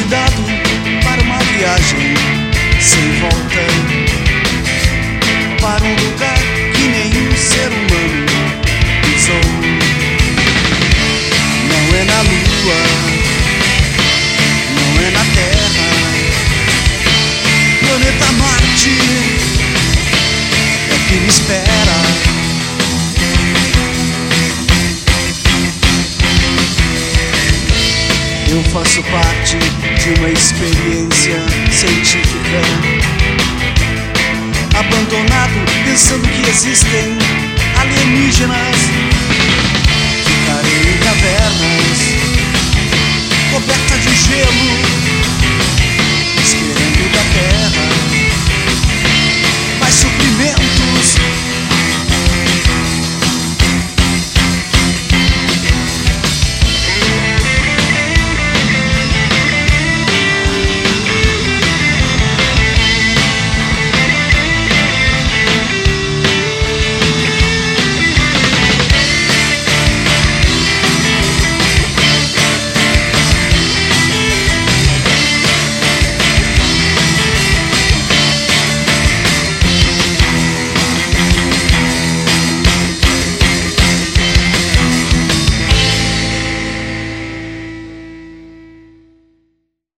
convidado para uma viagem sem volta, para um lugar que nenhum ser humano pisou. Não é na Lua, não é na Terra, planeta Marte é que me espera. Eu faço parte de uma experiência científica, abandonado pensando que existem alienígenas